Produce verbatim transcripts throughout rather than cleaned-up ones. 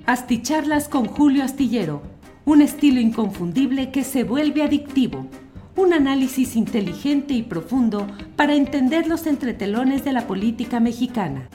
Asticharlas con Julio Astillero, un estilo inconfundible que se vuelve adictivo. Un análisis inteligente y profundo para entender los entretelones de la política mexicana.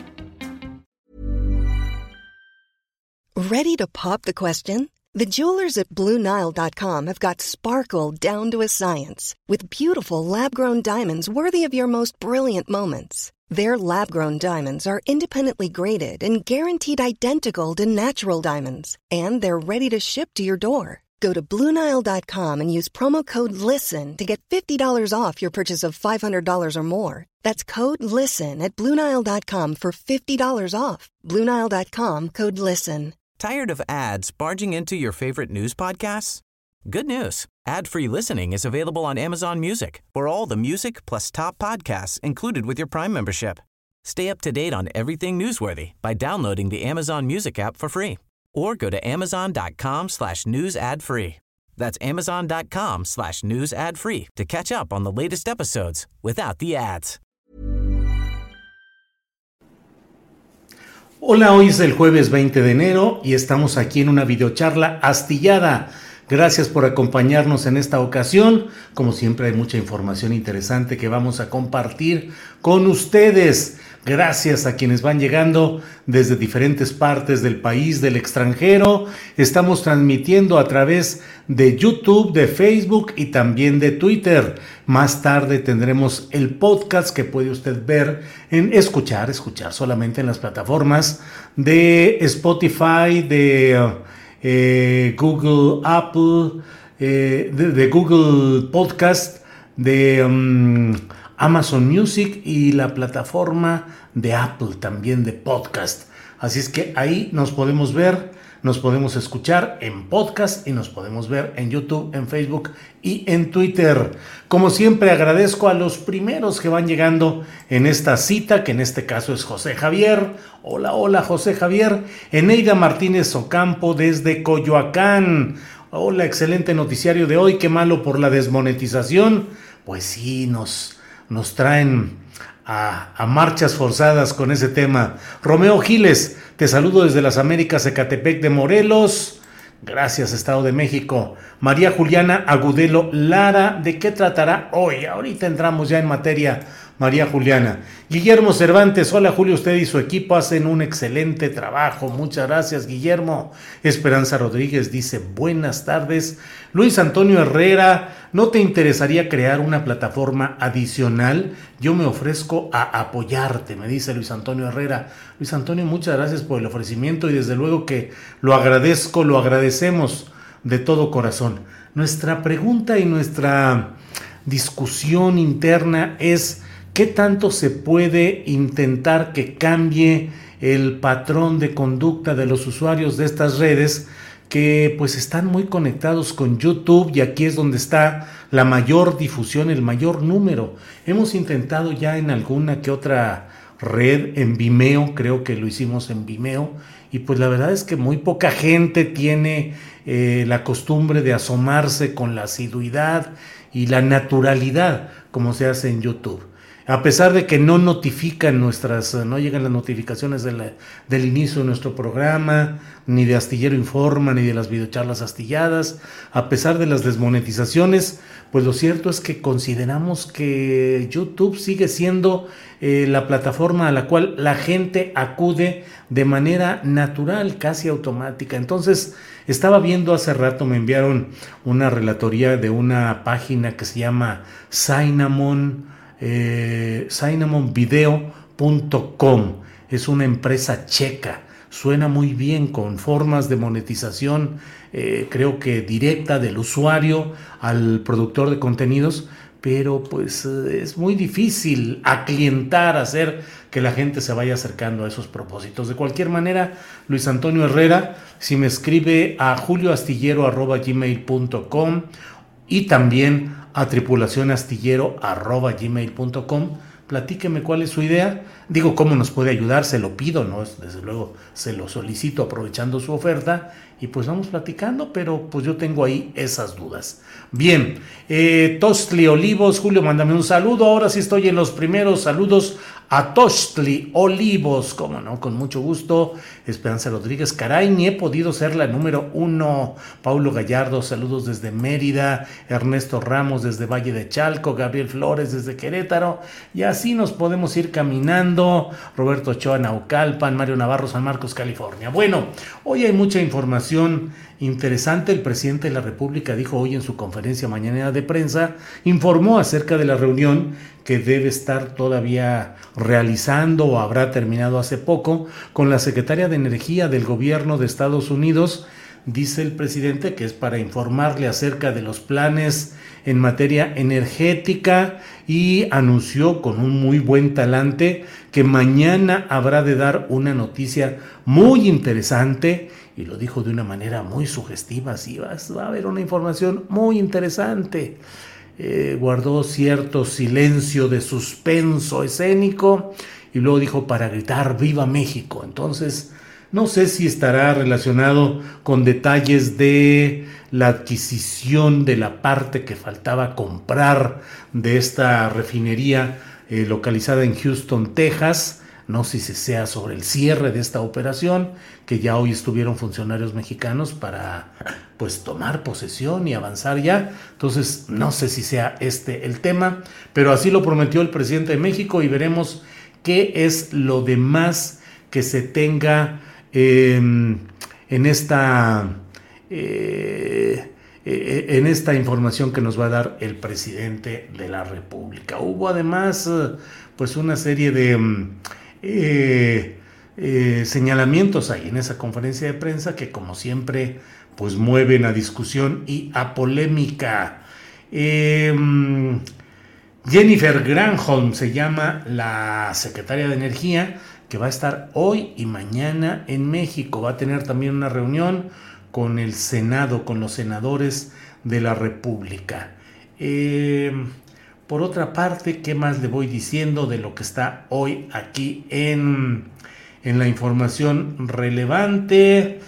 Ready to pop the question? The jewelers at Blue Nile dot com have got sparkle down to a science with beautiful lab-grown diamonds worthy of your most brilliant moments. Their lab-grown diamonds are independently graded and guaranteed identical to natural diamonds, and they're ready to ship to your door. Go to Blue Nile dot com and use promo code LISTEN to get fifty dollars off your purchase of five hundred dollars or more. That's code LISTEN at Blue Nile dot com for fifty dollars off. Blue Nile dot com, code LISTEN. Tired of ads barging into your favorite news podcasts? Good news. Ad-free listening is available on Amazon Music for all the music plus top podcasts included with your Prime membership. Stay up to date on everything newsworthy by downloading the Amazon Music app for free or go to amazon.com slash news ad free. That's amazon.com slash news ad free to catch up on the latest episodes without the ads. Hola, hoy es el jueves veinte de enero y estamos aquí en una videocharla astillada. Gracias por acompañarnos en esta ocasión. Como siempre hay mucha información interesante que vamos a compartir con ustedes. Gracias a quienes van llegando desde diferentes partes del país, del extranjero. Estamos transmitiendo a través de YouTube, de Facebook y también de Twitter. Más tarde tendremos el podcast que puede usted ver, en escuchar, escuchar solamente en las plataformas de Spotify, de eh, Google, Apple, eh, de, de Google Podcast, de um, Amazon Music y la plataforma de Apple también de podcast. Así es que ahí nos podemos ver, nos podemos escuchar en podcast y nos podemos ver en YouTube, en Facebook y en Twitter. Como siempre agradezco a los primeros que van llegando en esta cita, que en este caso es José Javier. Hola, hola José Javier. Eneida Martínez Ocampo desde Coyoacán. Hola, excelente noticiario de hoy. Qué malo por la desmonetización. Pues sí, nos... Nos traen a, a marchas forzadas con ese tema. Romeo Giles, te saludo desde las Américas, Ecatepec de Morelos. Gracias, Estado de México. María Juliana Agudelo Lara, ¿de qué tratará hoy? Ahorita entramos ya en materia, María Juliana. Guillermo Cervantes, hola Julio, usted y su equipo hacen un excelente trabajo. Muchas gracias, Guillermo. Esperanza Rodríguez dice, buenas tardes. Luis Antonio Herrera, ¿no te interesaría crear una plataforma adicional? Yo me ofrezco a apoyarte, me dice Luis Antonio Herrera. Luis Antonio, muchas gracias por el ofrecimiento y desde luego que lo agradezco, lo agradecemos de todo corazón. Nuestra pregunta y nuestra discusión interna es ¿qué tanto se puede intentar que cambie el patrón de conducta de los usuarios de estas redes que pues están muy conectados con YouTube y aquí es donde está la mayor difusión, el mayor número? Hemos intentado ya en alguna que otra red, en Vimeo, creo que lo hicimos en Vimeo, y pues la verdad es que muy poca gente tiene eh, la costumbre de asomarse con la asiduidad y la naturalidad como se hace en YouTube. A pesar de que no notifican nuestras, no llegan las notificaciones de la, del inicio de nuestro programa, ni de Astillero Informa, ni de las videocharlas astilladas, a pesar de las desmonetizaciones, pues lo cierto es que consideramos que YouTube sigue siendo eh, la plataforma a la cual la gente acude de manera natural, casi automática. Entonces, estaba viendo hace rato, me enviaron una relatoría de una página que se llama Cinnamon, Eh, cinnamon video punto com. Es una empresa checa, suena muy bien, con formas de monetización eh, creo que directa del usuario al productor de contenidos, pero pues eh, es muy difícil aclientar, hacer que la gente se vaya acercando a esos propósitos. De cualquier manera, Luis Antonio Herrera, si me escribe a julioastillero arroba gmail punto com y también a tripulacionastillero arroba gmail punto com, platíqueme cuál es su idea. Digo, ¿cómo nos puede ayudar? Se lo pido, ¿no? Desde luego se lo solicito aprovechando su oferta y pues vamos platicando, pero pues yo tengo ahí esas dudas. Bien, eh, Tostli Olivos, Julio, mándame un saludo. Ahora sí estoy en los primeros saludos a Tostli Olivos, cómo no, con mucho gusto. Esperanza Rodríguez, caray, ni he podido ser la número uno. Paulo Gallardo, saludos desde Mérida. Ernesto Ramos desde Valle de Chalco. Gabriel Flores desde Querétaro. Y así nos podemos ir caminando. Roberto Ochoa, Naucalpan. Mario Navarro, San Marcos, California. Bueno, hoy hay mucha información interesante. El presidente de la República dijo hoy en su conferencia mañanera de prensa, informó acerca de la reunión que debe estar todavía realizando o habrá terminado hace poco con la secretaria de Energía del gobierno de Estados Unidos. Dice el presidente que es para informarle acerca de los planes en materia energética y anunció con un muy buen talante que mañana habrá de dar una noticia muy interesante y lo dijo de una manera muy sugestiva. Sí, va, va a haber una información muy interesante. Eh, guardó cierto silencio de suspenso escénico y luego dijo para gritar ¡Viva México! Entonces, no sé si estará relacionado con detalles de la adquisición de la parte que faltaba comprar de esta refinería eh, localizada en Houston, Texas. No sé si sea sobre el cierre de esta operación, que ya hoy estuvieron funcionarios mexicanos para pues tomar posesión y avanzar ya. Entonces, no sé si sea este el tema, pero así lo prometió el presidente de México y veremos qué es lo demás que se tenga eh, en esta eh, eh, en esta información que nos va a dar el presidente de la República. Hubo además eh, pues una serie de Eh, eh, señalamientos ahí en esa conferencia de prensa que como siempre pues mueven a discusión y a polémica. eh, Jennifer Granholm se llama la secretaria de Energía, que va a estar hoy y mañana en México. Va a tener también una reunión con el Senado, con los senadores de la República. eh Por otra parte, ¿qué más le voy diciendo de lo que está hoy aquí en, en la información relevante?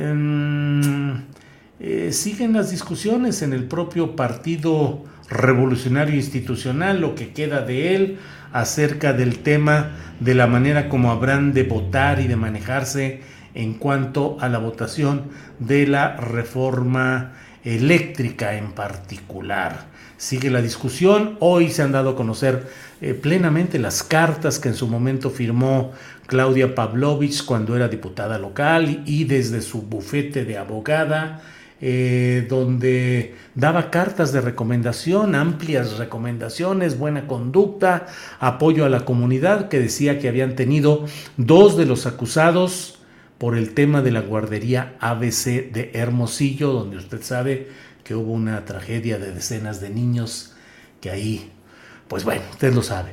Eh, eh, siguen las discusiones en el propio Partido Revolucionario Institucional, lo que queda de él, acerca del tema de la manera como habrán de votar y de manejarse en cuanto a la votación de la reforma eléctrica en particular. Sigue la discusión. Hoy se han dado a conocer eh, plenamente las cartas que en su momento firmó Claudia Pavlovich cuando era diputada local y desde su bufete de abogada, eh, donde daba cartas de recomendación, amplias recomendaciones, buena conducta, apoyo a la comunidad, que decía que habían tenido dos de los acusados por el tema de la guardería A B C de Hermosillo, donde usted sabe que hubo una tragedia de decenas de niños, que ahí, pues bueno, usted lo sabe.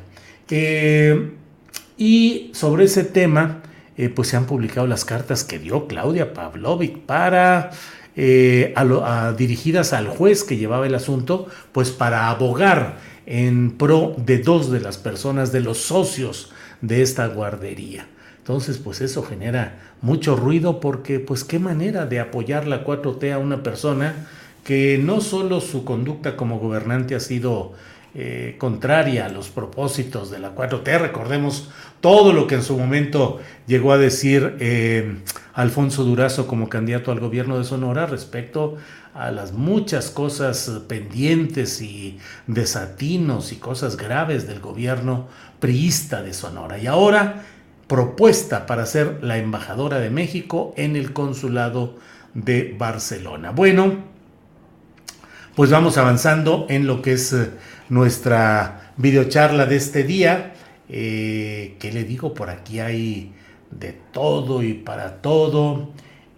Eh, y sobre ese tema, eh, pues se han publicado las cartas que dio Claudia Pavlovich para, eh, a lo, a, dirigidas al juez que llevaba el asunto, pues para abogar en pro de dos de las personas, de los socios de esta guardería. Entonces, pues eso genera mucho ruido porque, pues, qué manera de apoyar la cuatro T a una persona que no solo su conducta como gobernante ha sido eh, contraria a los propósitos de la cuatro T, recordemos todo lo que en su momento llegó a decir eh, Alfonso Durazo como candidato al gobierno de Sonora respecto a las muchas cosas pendientes y desatinos y cosas graves del gobierno priista de Sonora. Y ahora propuesta para ser la embajadora de México en el consulado de Barcelona. Bueno, pues vamos avanzando en lo que es eh, nuestra videocharla de este día. Eh, ¿Qué le digo? Por aquí hay de todo y para todo.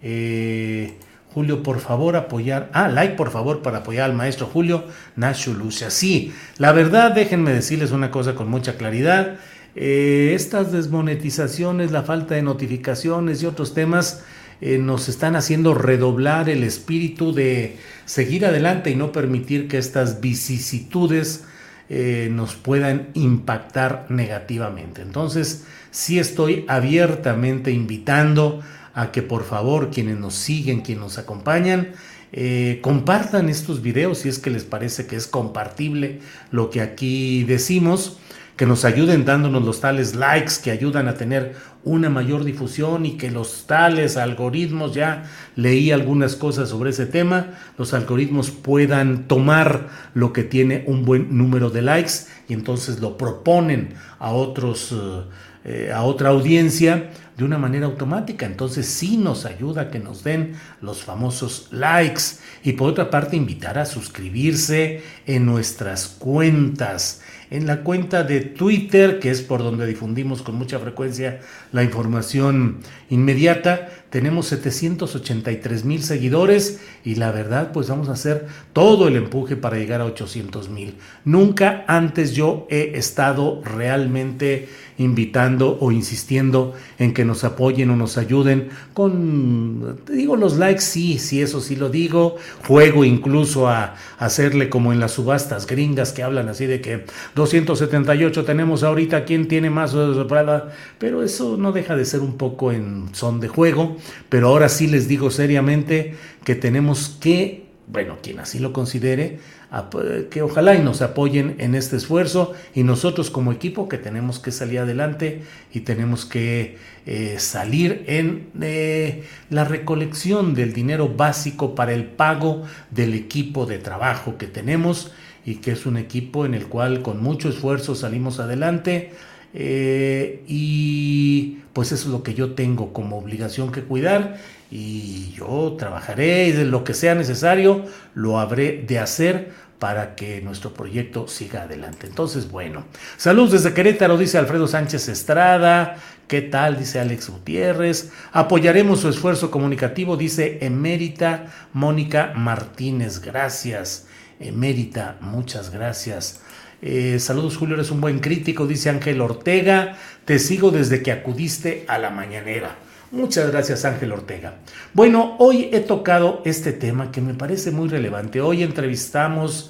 Eh, Julio, por favor, apoyar. Ah, like, por favor, para apoyar al maestro Julio Nacho Lucia. Sí, la verdad, déjenme decirles una cosa con mucha claridad. Eh, estas desmonetizaciones, la falta de notificaciones y otros temas Eh, nos están haciendo redoblar el espíritu de seguir adelante y no permitir que estas vicisitudes eh, nos puedan impactar negativamente. Entonces, sí estoy abiertamente invitando a que por favor quienes nos siguen, quienes nos acompañan, eh, compartan estos videos si es que les parece que es compartible lo que aquí decimos, que nos ayuden dándonos los tales likes que ayudan a tener una mayor difusión y que los tales algoritmos, ya leí algunas cosas sobre ese tema, los algoritmos puedan tomar lo que tiene un buen número de likes y entonces lo proponen a otros, eh, a otra audiencia de una manera automática. Entonces sí nos ayuda a que nos den los famosos likes. Y por otra parte, invitar a suscribirse en nuestras cuentas. En la cuenta de Twitter, que es por donde difundimos con mucha frecuencia la información inmediata, tenemos setecientos ochenta y tres mil seguidores y la verdad pues vamos a hacer todo el empuje para llegar a ochocientos mil. Nunca antes yo he estado realmente invitando o insistiendo en que nos apoyen o nos ayuden con, te digo, los likes, sí, sí, eso sí lo digo, juego incluso a hacerle como en las subastas gringas que hablan así de que doscientos setenta y ocho tenemos ahorita, ¿quién tiene más? Pero eso no deja de ser un poco en son de juego, pero ahora sí les digo seriamente que tenemos que, bueno, quien así lo considere, que ojalá y nos apoyen en este esfuerzo y nosotros como equipo que tenemos que salir adelante y tenemos que eh, salir en eh, la recolección del dinero básico para el pago del equipo de trabajo que tenemos y que es un equipo en el cual con mucho esfuerzo salimos adelante. Eh, y pues eso es lo que yo tengo como obligación que cuidar y yo trabajaré y de lo que sea necesario lo habré de hacer para que nuestro proyecto siga adelante. Entonces, bueno, saludos desde Querétaro, dice Alfredo Sánchez Estrada. ¿Qué tal? Dice Alex Gutiérrez. Apoyaremos su esfuerzo comunicativo, dice Emérita Mónica Martínez. Gracias, Emérita, muchas gracias. Eh, saludos, Julio, eres un buen crítico, dice Ángel Ortega. Te sigo desde que acudiste a la mañanera. Muchas gracias, Ángel Ortega. Bueno, hoy he tocado este tema que me parece muy relevante. Hoy entrevistamos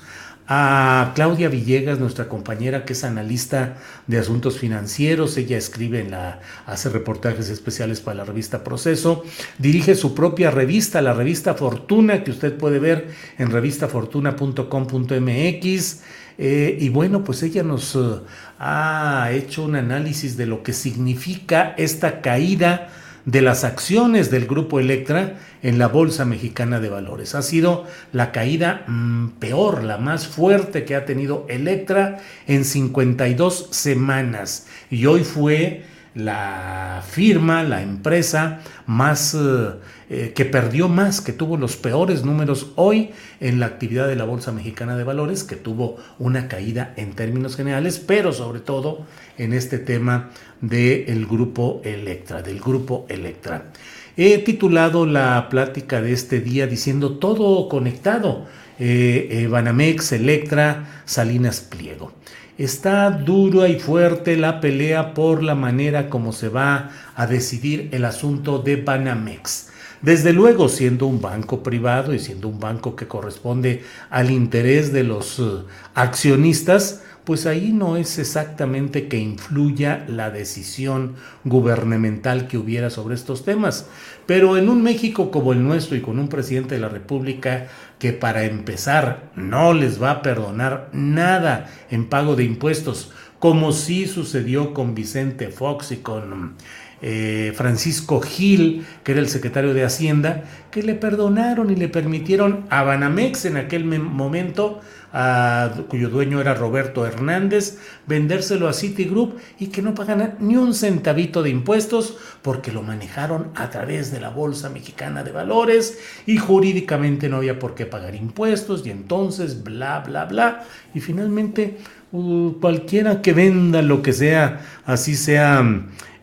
a Claudia Villegas, nuestra compañera que es analista de asuntos financieros. Ella escribe en la, hace reportajes especiales para la revista Proceso, dirige su propia revista, la revista Fortuna, que usted puede ver en revista fortuna punto com punto m x. Eh, y bueno, pues ella nos uh, ha hecho un análisis de lo que significa esta caída de las acciones del Grupo Electra en la Bolsa Mexicana de Valores. Ha sido la caída mmm, peor, la más fuerte que ha tenido Electra en cincuenta y dos semanas. Y hoy fue la firma, la empresa más eh, eh, que perdió más, que tuvo los peores números hoy en la actividad de la Bolsa Mexicana de Valores, que tuvo una caída en términos generales, pero sobre todo en este tema del Grupo Electra, del Grupo Electra. He titulado la plática de este día diciendo todo conectado, eh, eh, Banamex, Electra, Salinas Pliego. Está dura y fuerte la pelea por la manera como se va a decidir el asunto de Banamex. Desde luego, siendo un banco privado y siendo un banco que corresponde al interés de los uh, accionistas, pues ahí no es exactamente que influya la decisión gubernamental que hubiera sobre estos temas. Pero en un México como el nuestro y con un presidente de la República que para empezar no les va a perdonar nada en pago de impuestos, como sí sucedió con Vicente Fox y con eh, Francisco Gil, que era el secretario de Hacienda, que le perdonaron y le permitieron a Banamex en aquel momento, a, cuyo dueño era Roberto Hernández, vendérselo a Citigroup y que no pagaran ni un centavito de impuestos porque lo manejaron a través de la Bolsa Mexicana de Valores y jurídicamente no había por qué pagar impuestos y entonces bla bla bla y finalmente uh, cualquiera que venda lo que sea, así sea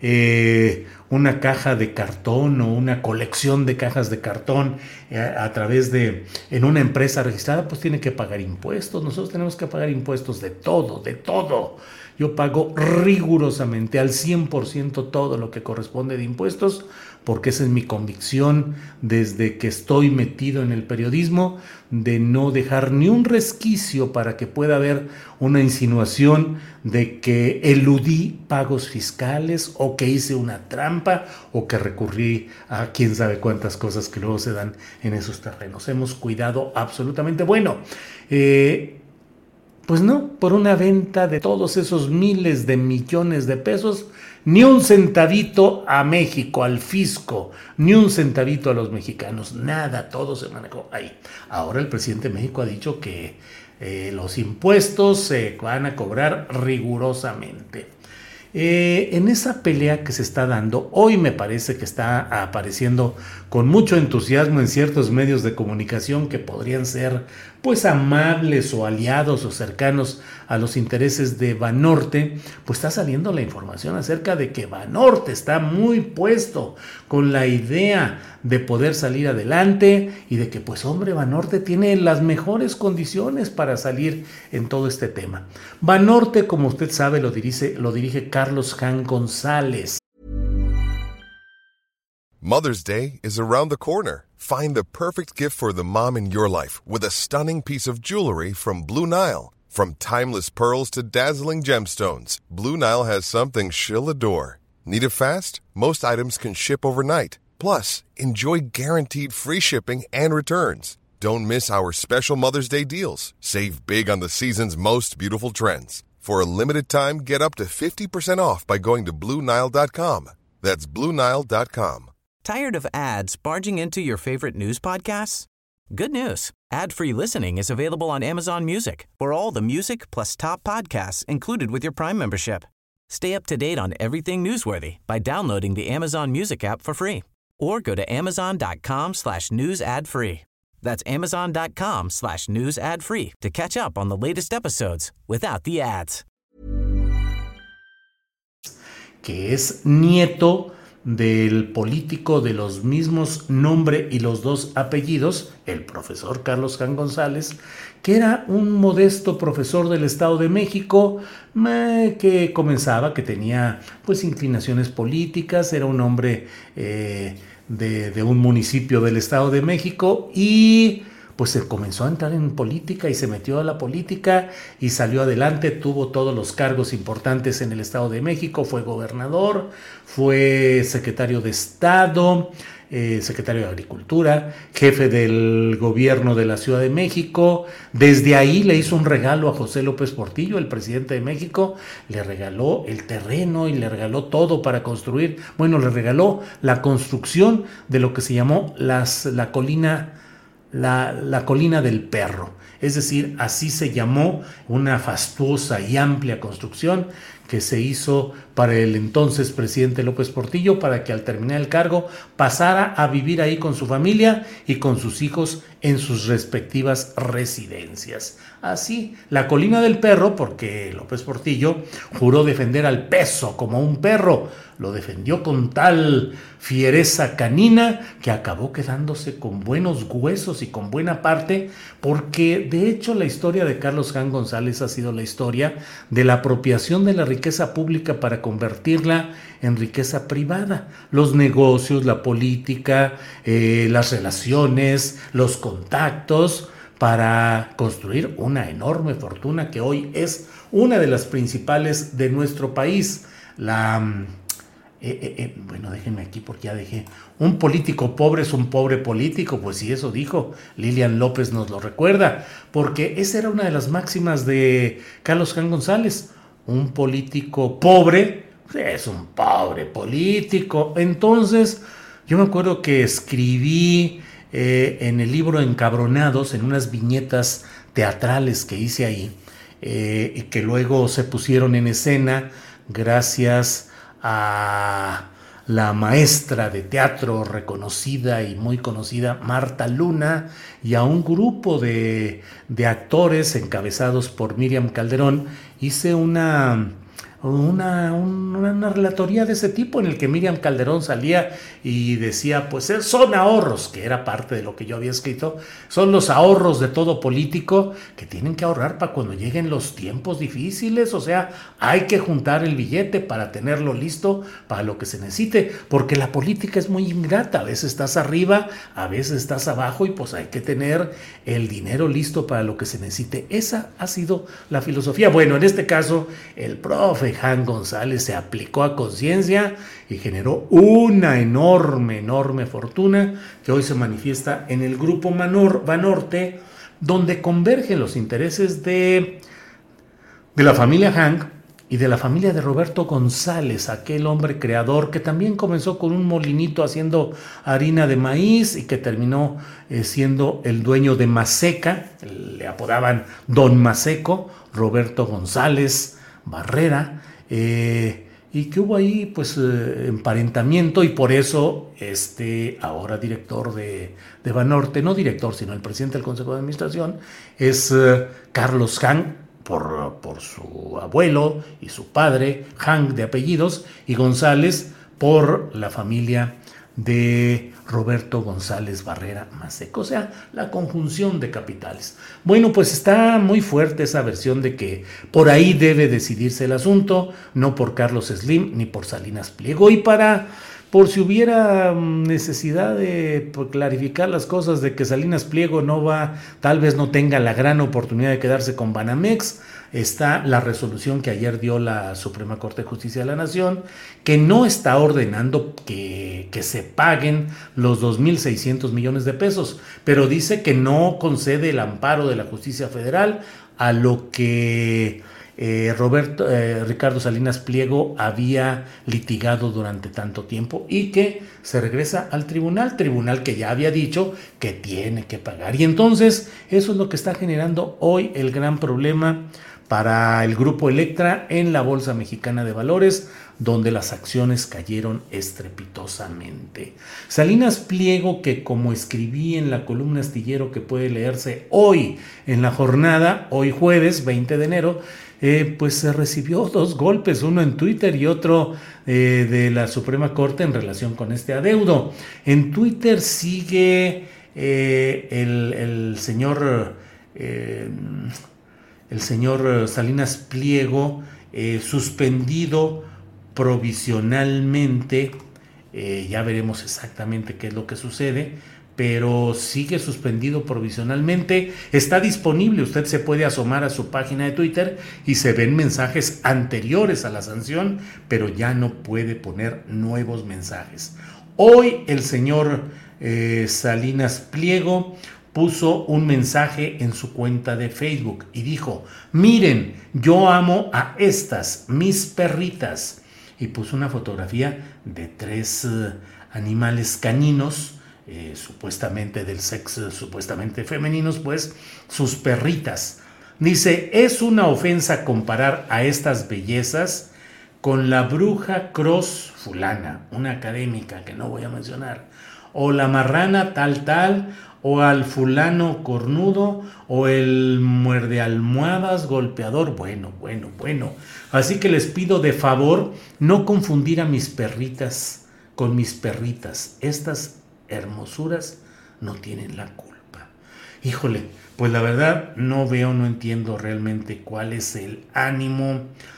eh, una caja de cartón o una colección de cajas de cartón eh, a través de, en una empresa registrada, pues tiene que pagar impuestos. Nosotros tenemos que pagar impuestos de todo, de todo. Yo pago rigurosamente al cien por ciento todo lo que corresponde de impuestos porque esa es mi convicción desde que estoy metido en el periodismo, de no dejar ni un resquicio para que pueda haber una insinuación de que eludí pagos fiscales o que hice una trampa o que recurrí a quién sabe cuántas cosas que luego se dan en esos terrenos. Hemos cuidado absolutamente. Bueno, eh, pues no, por una venta de todos esos miles de millones de pesos, ni un centavito a México, al fisco, ni un centavito a los mexicanos, nada, todo se manejó ahí. Ahora el presidente de México ha dicho que eh, los impuestos se van a cobrar rigurosamente. Eh, en esa pelea que se está dando, hoy me parece que está apareciendo con mucho entusiasmo en ciertos medios de comunicación que podrían ser pues amables o aliados o cercanos a los intereses de Banorte, pues está saliendo la información acerca de que Banorte está muy puesto con la idea de poder salir adelante y de que pues hombre, Banorte tiene las mejores condiciones para salir en todo este tema. Banorte, como usted sabe, lo dirige, lo dirige Carlos Han González. Mother's Day is around the corner. Find the perfect gift for the mom in your life with a stunning piece of jewelry from Blue Nile. From timeless pearls to dazzling gemstones, Blue Nile has something she'll adore. Need it fast? Most items can ship overnight. Plus, enjoy guaranteed free shipping and returns. Don't miss our special Mother's Day deals. Save big on the season's most beautiful trends. For a limited time, get up to fifty percent off by going to Blue Nile dot com. That's Blue Nile dot com. Tired of ads barging into your favorite news podcasts? Good news. Ad-free listening is available on Amazon Music for all the music plus top podcasts included with your Prime membership. Stay up to date on everything newsworthy by downloading the Amazon Music app for free or go to amazon.com slash news ad free. That's amazon.com slash news ad free to catch up on the latest episodes without the ads. Que es nieto del político de los mismos nombre y los dos apellidos, el profesor Carlos Han González, que era un modesto profesor del Estado de México, eh, que comenzaba, que tenía pues inclinaciones políticas, era un hombre eh, de, de un municipio del Estado de México y pues se comenzó a entrar en política y se metió a la política y salió adelante, tuvo todos los cargos importantes en el Estado de México, fue gobernador, fue secretario de Estado, eh, secretario de Agricultura, jefe del gobierno de la Ciudad de México. Desde ahí le hizo un regalo a José López Portillo, el presidente de México, le regaló el terreno y le regaló todo para construir, bueno, le regaló la construcción de lo que se llamó las, la colina La, la colina del perro, es decir, así se llamó una fastuosa y amplia construcción que se hizo para el entonces presidente López Portillo para que al terminar el cargo pasara a vivir ahí con su familia y con sus hijos en sus respectivas residencias. Así, la colina del perro, porque López Portillo juró defender al peso como un perro, lo defendió con tal fiereza canina que acabó quedándose con buenos huesos y con buena parte, porque de hecho la historia de Carlos Han González ha sido la historia de la apropiación de la riqueza pública para convertirla en riqueza privada. Los negocios, la política, eh, las relaciones, los contactos, para construir una enorme fortuna que hoy es una de las principales de nuestro país. La, eh, eh, eh, bueno, déjenme aquí porque ya dejé. Un político pobre es un pobre político, pues sí, eso dijo. Lilian López nos lo recuerda, porque esa era una de las máximas de Carlos Han González. Un político pobre es un pobre político. Entonces, yo me acuerdo que escribí eh, en el libro Encabronados, en unas viñetas teatrales que hice ahí, eh, y que luego se pusieron en escena gracias a la maestra de teatro reconocida y muy conocida Marta Luna y a un grupo de, de actores encabezados por Miriam Calderón. Hice una, una, una, una relatoría de ese tipo en el que Miriam Calderón salía y decía, pues son ahorros, que era parte de lo que yo había escrito, son los ahorros de todo político que tienen que ahorrar para cuando lleguen los tiempos difíciles, o sea, hay que juntar el billete para tenerlo listo para lo que se necesite, porque la política es muy ingrata, a veces estás arriba, a veces estás abajo y pues hay que tener el dinero listo para lo que se necesite. Esa ha sido la filosofía. Bueno, en este caso, el profe Hank González se aplicó a conciencia y generó una enorme, enorme fortuna que hoy se manifiesta en el grupo Manor, Banorte, donde convergen los intereses de, de la familia Hank y de la familia de Roberto González, aquel hombre creador que también comenzó con un molinito haciendo harina de maíz y que terminó eh, siendo el dueño de Maseca, le apodaban Don Maseco, Roberto González Barrera, eh, y que hubo ahí pues eh, emparentamiento y por eso este ahora director de, de Banorte, no director sino el presidente del Consejo de Administración, es eh, Carlos Hank, Por, por su abuelo y su padre, Hank de apellidos, y González por la familia de Roberto González Barrera Maseco, o sea, la conjunción de capitales. Bueno, pues está muy fuerte esa versión de que por ahí debe decidirse el asunto, no por Carlos Slim ni por Salinas Pliego, y para... por si hubiera necesidad de clarificar las cosas, de que Salinas Pliego no va, tal vez no tenga la gran oportunidad de quedarse con Banamex, está la resolución que ayer dio la Suprema Corte de Justicia de la Nación, que no está ordenando que, que se paguen los dos mil seiscientos millones de pesos, pero dice que no concede el amparo de la justicia federal a lo que... Eh, Roberto, eh, Ricardo Salinas Pliego había litigado durante tanto tiempo y que se regresa al tribunal, tribunal que ya había dicho que tiene que pagar. Y entonces eso es lo que está generando hoy el gran problema para el grupo Electra en la Bolsa Mexicana de Valores, donde las acciones cayeron estrepitosamente. Salinas Pliego, que como escribí en la columna Astillero que puede leerse hoy en la jornada, hoy jueves veinte de enero, Eh, pues se recibió dos golpes, uno en Twitter y otro eh, de la Suprema Corte en relación con este adeudo. En Twitter sigue eh, el, el señor eh, el señor Salinas Pliego eh, suspendido provisionalmente, eh, ya veremos exactamente qué es lo que sucede, pero sigue suspendido provisionalmente. Está disponible, usted se puede asomar a su página de Twitter y se ven mensajes anteriores a la sanción, pero ya no puede poner nuevos mensajes. Hoy el señor eh, Salinas Pliego puso un mensaje en su cuenta de Facebook y dijo: miren, yo amo a estas, mis perritas, y puso una fotografía de tres uh, animales caninos, Eh, supuestamente del sexo, supuestamente femeninos, pues sus perritas. Dice: es una ofensa comparar a estas bellezas con la bruja Cross fulana, una académica que no voy a mencionar, o la marrana tal tal, o al fulano cornudo, o el muerde almohadas golpeador. Bueno, bueno, bueno. Así que les pido de favor no confundir a mis perritas con mis perritas. Estas hermosuras no tienen la culpa. Híjole, pues la verdad no veo, no entiendo realmente cuál es el ánimo,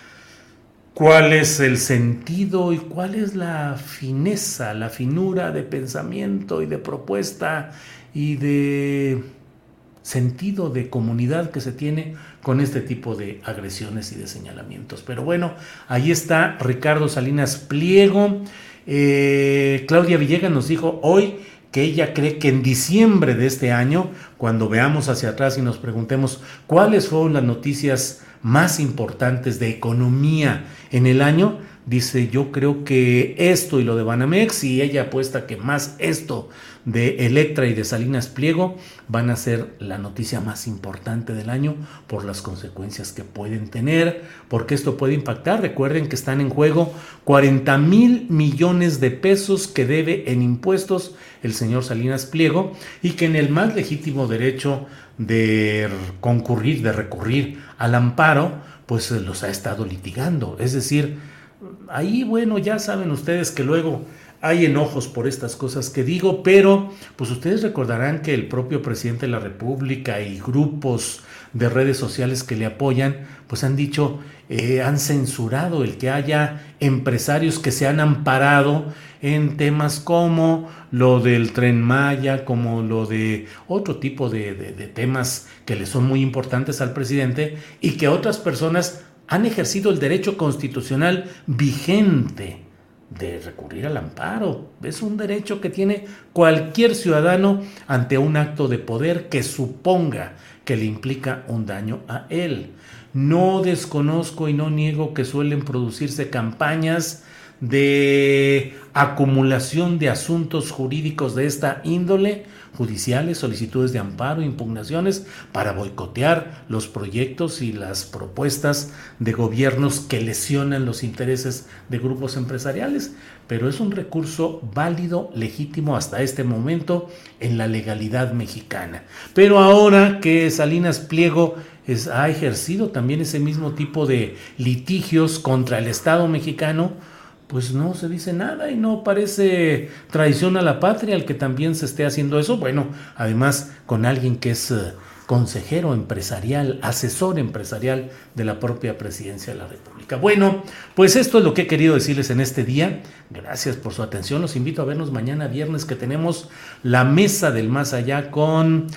cuál es el sentido y cuál es la fineza, la finura de pensamiento y de propuesta y de sentido de comunidad que se tiene con este tipo de agresiones y de señalamientos. Pero bueno, ahí está Ricardo Salinas Pliego. Eh, Claudia Villegas nos dijo hoy que ella cree que en diciembre de este año, cuando veamos hacia atrás y nos preguntemos cuáles fueron las noticias más importantes de economía en el año, dice: yo creo que esto y lo de Banamex, y ella apuesta que más esto de Electra y de Salinas Pliego van a ser la noticia más importante del año por las consecuencias que pueden tener, porque esto puede impactar. Recuerden que están en juego cuarenta mil millones de pesos que debe en impuestos el señor Salinas Pliego, y que en el más legítimo derecho de concurrir, de recurrir al amparo, pues los ha estado litigando. Es decir, ahí, bueno, ya saben ustedes que luego hay enojos por estas cosas que digo, pero pues ustedes recordarán que el propio presidente de la República y grupos de redes sociales que le apoyan, pues han dicho, eh, han censurado el que haya empresarios que se han amparado en temas como lo del Tren Maya, como lo de otro tipo de, de, de temas que le son muy importantes al presidente, y que otras personas han ejercido el derecho constitucional vigente de recurrir al amparo. Es un derecho que tiene cualquier ciudadano ante un acto de poder que suponga que le implica un daño a él. No desconozco y no niego que suelen producirse campañas de acumulación de asuntos jurídicos de esta índole, judiciales, solicitudes de amparo, impugnaciones, para boicotear los proyectos y las propuestas de gobiernos que lesionan los intereses de grupos empresariales, pero es un recurso válido, legítimo hasta este momento en la legalidad mexicana. Pero ahora que Salinas Pliego es, ha ejercido también ese mismo tipo de litigios contra el Estado mexicano, pues no se dice nada y no parece traición a la patria el que también se esté haciendo eso. Bueno, además con alguien que es uh, consejero empresarial, asesor empresarial de la propia presidencia de la República. Bueno, pues esto es lo que he querido decirles en este día. Gracias por su atención. Los invito a vernos mañana viernes, que tenemos la Mesa del Más Allá con...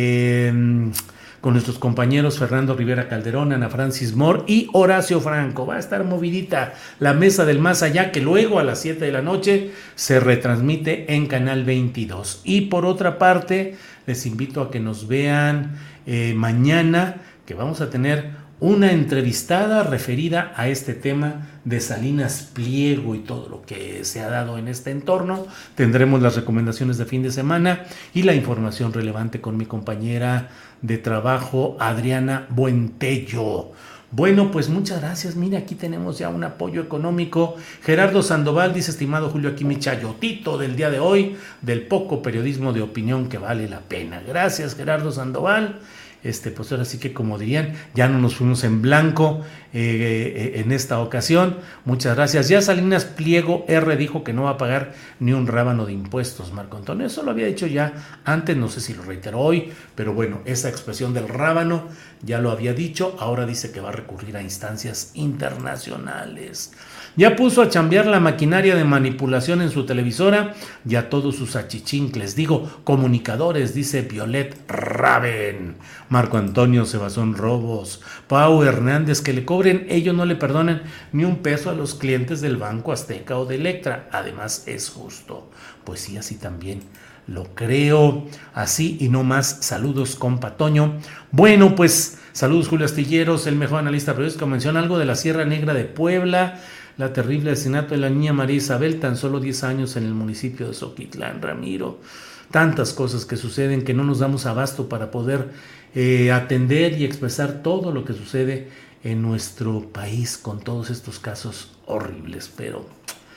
Eh, con nuestros compañeros Fernando Rivera Calderón, Ana Francis Moore y Horacio Franco. Va a estar movidita la Mesa del Más Allá, que luego a las siete de la noche se retransmite en Canal veintidós. Y por otra parte, les invito a que nos vean eh, mañana, que vamos a tener una entrevistada referida a este tema de Salinas Pliego y todo lo que se ha dado en este entorno. Tendremos las recomendaciones de fin de semana y la información relevante con mi compañera de trabajo, Adriana Buentello. Bueno, pues muchas gracias. Mire, aquí tenemos ya un apoyo económico. Gerardo Sandoval dice: estimado Julio, aquí mi chayotito del día de hoy, del poco periodismo de opinión que vale la pena. Gracias, Gerardo Sandoval. Este, pues ahora sí que, como dirían, ya no nos fuimos en blanco eh, eh, en esta ocasión. Muchas gracias. Ya Salinas Pliego R dijo que no va a pagar ni un rábano de impuestos, Marco Antonio. Eso lo había dicho ya antes, no sé si lo reiteró hoy, pero bueno, esa expresión del rábano ya lo había dicho. Ahora dice que va a recurrir a instancias internacionales. Ya puso a chambear la maquinaria de manipulación en su televisora y a todos sus achichincles, digo, comunicadores, dice Violet Raven. Marco Antonio se basó en robos. Pau Hernández, que le cobren, ellos no le perdonan ni un peso a los clientes del Banco Azteca o de Electra. Además, es justo. Pues sí, así también lo creo. Así y no más. Saludos, compa Toño. Bueno, pues, saludos, Julio Astilleros, el mejor analista periodístico. Menciona algo de la Sierra Negra de Puebla. La terrible asesinato de la niña María Isabel, tan solo diez años en el municipio de Zoquitlán, Ramiro. Tantas cosas que suceden que no nos damos abasto para poder eh, atender y expresar todo lo que sucede en nuestro país con todos estos casos horribles. Pero,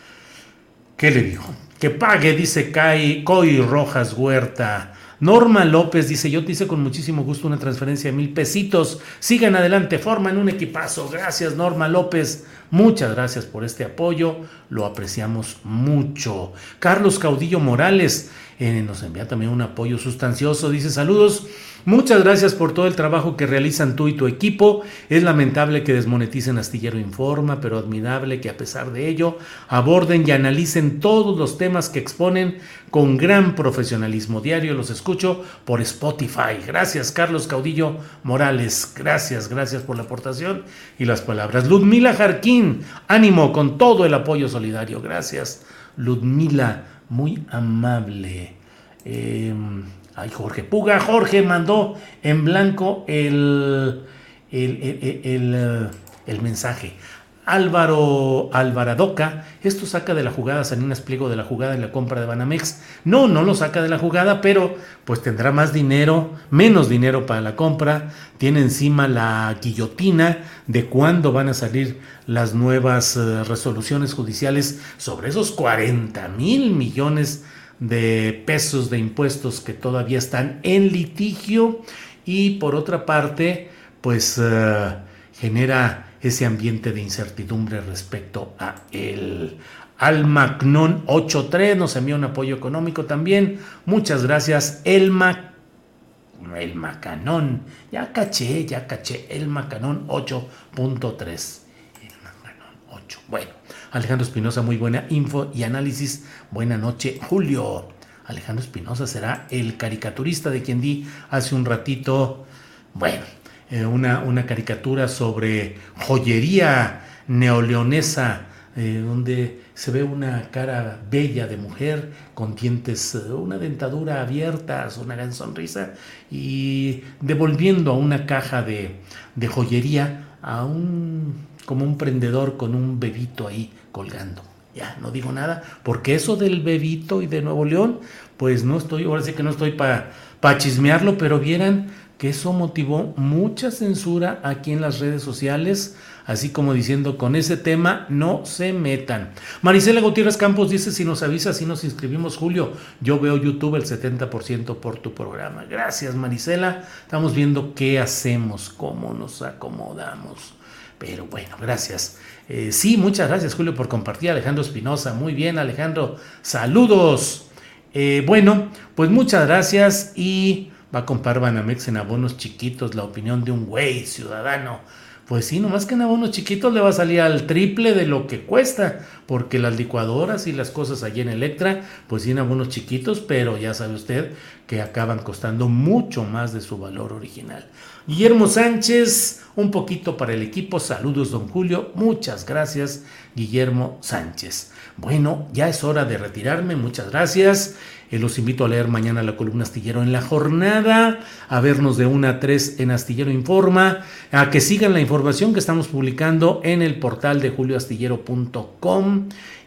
¿qué le digo? Que pague, dice Kai, Coy Rojas Huerta. Norma López dice: yo te hice con muchísimo gusto una transferencia de mil pesitos. Sigan adelante, forman un equipazo. Gracias, Norma López. Muchas gracias por este apoyo. Lo apreciamos mucho. Carlos Caudillo Morales eh, nos envía también un apoyo sustancioso. Dice: saludos. Muchas gracias por todo el trabajo que realizan tú y tu equipo. Es lamentable que desmoneticen Astillero Informa, pero admirable que a pesar de ello aborden y analicen todos los temas que exponen con gran profesionalismo. Diario los escucho por Spotify. Gracias, Carlos Caudillo Morales. Gracias, gracias por la aportación y las palabras. Ludmila Jarquín, ánimo con todo el apoyo solidario. Gracias, Ludmila, muy amable. Eh... Ay, Jorge Puga, Jorge mandó en blanco el, el, el, el, el mensaje. Álvaro Alvaradoca, esto saca de la jugada Salinas Pliego de la jugada en la compra de Banamex. No, no lo saca de la jugada, pero pues tendrá más dinero, menos dinero para la compra. Tiene encima la guillotina de cuándo van a salir las nuevas uh, resoluciones judiciales sobre esos cuarenta mil millones de pesos de impuestos que todavía están en litigio. Y por otra parte, pues uh, genera ese ambiente de incertidumbre respecto a él. Almacnón ochenta y tres nos envía un apoyo económico también. Muchas gracias, Elma. El Macanón. Ya caché, ya caché. El Macanón ocho punto tres. El Macanón ocho. Bueno, Alejandro Espinosa, muy buena info y análisis. Buena noche, Julio. Alejandro Espinosa será el caricaturista de quien di hace un ratito, bueno, eh, una, una caricatura sobre joyería neoleonesa, eh, donde se ve una cara bella de mujer con dientes, una dentadura abierta, una gran sonrisa, y devolviendo a una caja de, de joyería a un, como un prendedor con un bebito ahí colgando. Ya, no digo nada, porque eso del bebito y de Nuevo León, pues no estoy, ahora sí que no estoy para pa chismearlo, pero vieran que eso motivó mucha censura aquí en las redes sociales, así como diciendo, con ese tema no se metan. Marisela Gutiérrez Campos dice, si nos avisas, si nos inscribimos, Julio, yo veo YouTube el setenta por ciento por tu programa. Gracias, Marisela, estamos viendo qué hacemos, cómo nos acomodamos. Pero bueno, gracias. Eh, sí, muchas gracias, Julio, por compartir. Alejandro Espinosa, muy bien, Alejandro, saludos. Eh, bueno, pues muchas gracias. Y va a comprar Banamex en abonos chiquitos, la opinión de un güey ciudadano. Pues sí, nomás que en abonos chiquitos le va a salir al triple de lo que cuesta, porque las licuadoras y las cosas allí en Electra, pues sí en abonos chiquitos, pero ya sabe usted que acaban costando mucho más de su valor original. Guillermo Sánchez, un poquito para el equipo. Saludos, don Julio. Muchas gracias, Guillermo Sánchez. Bueno, ya es hora de retirarme. Muchas gracias. Eh, los invito a leer mañana la columna Astillero en La Jornada, a vernos de una a tres en Astillero Informa, a que sigan la información que estamos publicando en el portal de julio astillero punto com,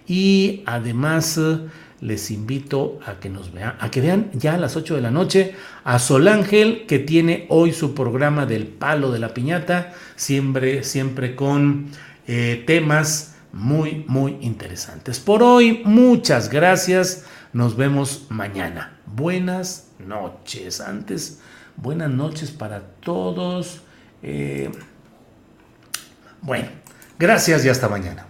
y además les invito a que nos vean, a que vean ya a las ocho de la noche a Sol Ángel, que tiene hoy su programa del Palo de la Piñata, siempre, siempre con eh, temas muy, muy interesantes. Por hoy, muchas gracias. Nos vemos mañana. Buenas noches. Antes, buenas noches para todos. Eh, bueno, gracias y hasta mañana.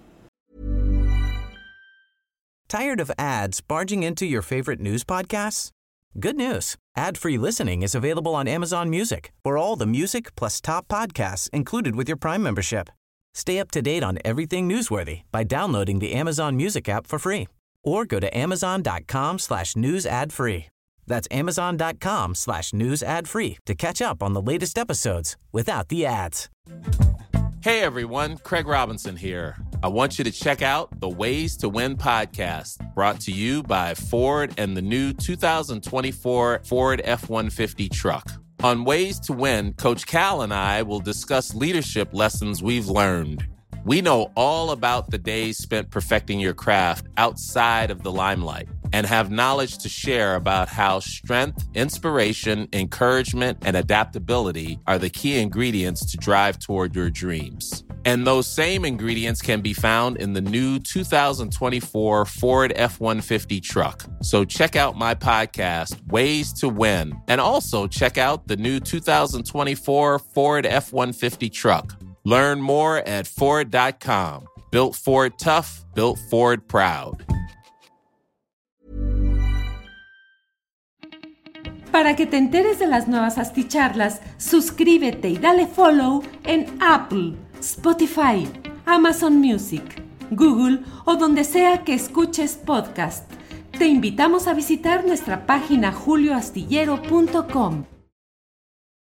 Tired of ads barging into your favorite news podcasts? Good news. Ad-free listening is available on Amazon Music for all the music plus top podcasts included with your Prime membership. Stay up to date on everything newsworthy by downloading the Amazon Music app for free or go to amazon.com slash news ad free. That's amazon.com slash news ad free to catch up on the latest episodes without the ads. Hey everyone, Craig Robinson here. I want you to check out the Ways to Win podcast, brought to you by Ford and the new two thousand twenty-four Ford F one fifty truck. On Ways to Win, Coach Cal and I will discuss leadership lessons we've learned. We know all about the days spent perfecting your craft outside of the limelight and have knowledge to share about how strength, inspiration, encouragement, and adaptability are the key ingredients to drive toward your dreams. And those same ingredients can be found in the new two thousand twenty-four Ford F one fifty truck. So check out my podcast, Ways to Win, and also check out the new two thousand twenty-four Ford F one fifty truck. Learn more at Ford dot com. Built Ford tough, built Ford proud. Para que te enteres de las nuevas asticharlas, suscríbete y dale follow en Apple, Spotify, Amazon Music, Google o donde sea que escuches podcast. Te invitamos a visitar nuestra página julio astillero punto com.